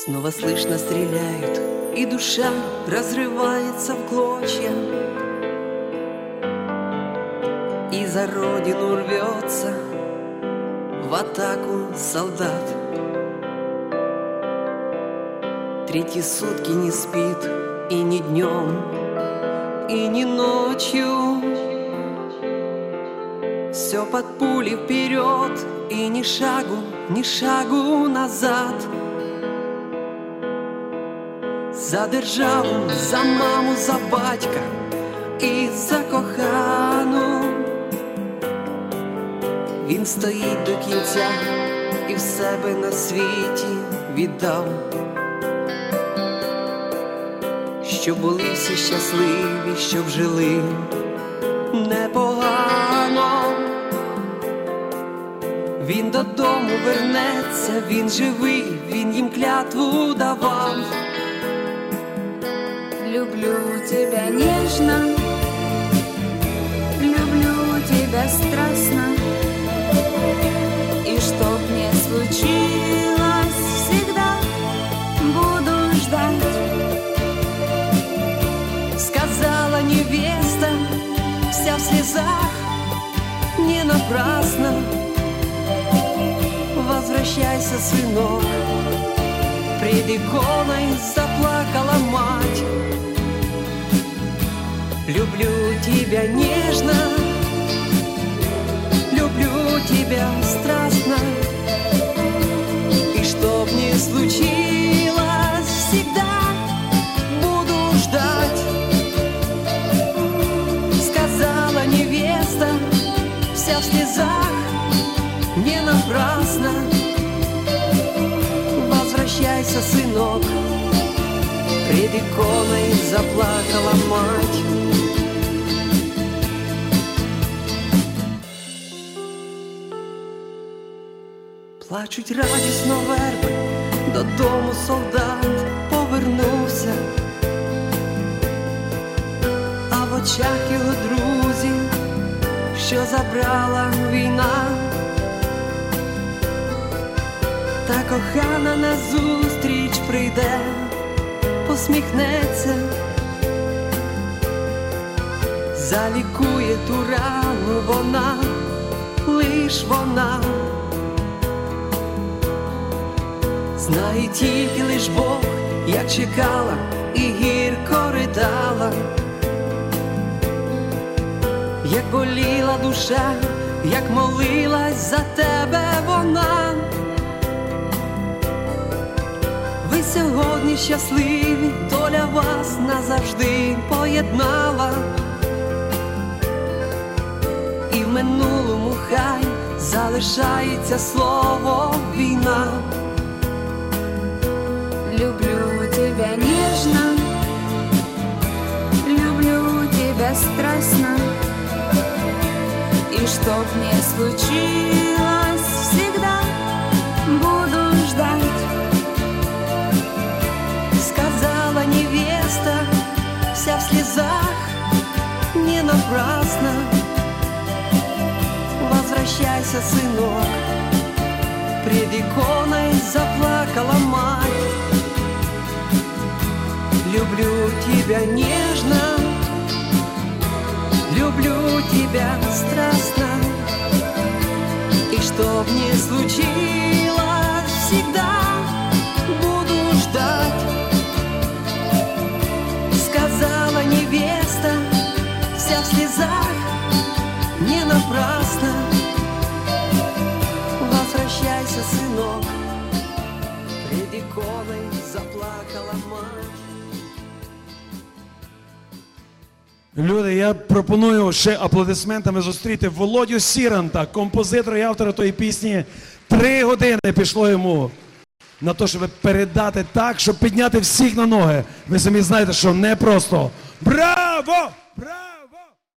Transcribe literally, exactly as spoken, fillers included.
Снова слышно стреляют, и душа разрывается в клочья. И за родину рвется в атаку солдат. Третьи сутки не спит и ни днем, и ни ночью. Все под пули вперед, и ни шагу, ни шагу назад. За державу, за маму, за батька і за кохану. Він стоїть до кінця і в себе на світі віддав, щоб були всі щасливі, щоб жили непогано. Він додому вернеться, він живий, він їм клятву давав. Люблю тебя нежно, люблю тебя страстно, и чтоб не случилось, всегда буду ждать. Сказала невеста, вся в слезах, не напрасно. Возвращайся, сынок, пред иконой заплакала мать. Люблю тебя нежно, люблю тебя страстно, и чтоб не случилось, всегда буду ждать. Сказала невеста, вся в слезах, не напрасно. Возвращайся, сынок, пред иконой заплакала мать. Плачуть радісно верби, додому солдат повернувся, а в очах його друзі, що забрала війна. Та кохана назустріч прийде, посміхнеться, залікує ту рану вона, лиш вона. Знає тільки лиш Бог, як чекала і гірко ридала, як боліла душа, як молилась за тебе вона. Ви сьогодні щасливі, доля вас назавжди поєднала. І в минулому хай залишається слово війна. Люблю тебя нежно, люблю тебя страстно, и чтоб не случилось, всегда буду ждать. Сказала невеста, вся в слезах, не напрасно. Возвращайся, сынок, пред иконой заплакала мать. Люблю тебя нежно, люблю тебя страстно, и чтоб не случилось, всегда буду ждать. Сказала невеста, вся в слезах, не напрасно. Возвращайся, сынок, пред иконой заплакала мать. Люди, я пропоную ще аплодисментами зустріти Володю Сіранта, композитора і автора тої пісні. Три години пішло йому на те, щоб передати так, щоб підняти всіх на ноги. Ви самі знаєте, що не просто. Браво! Браво!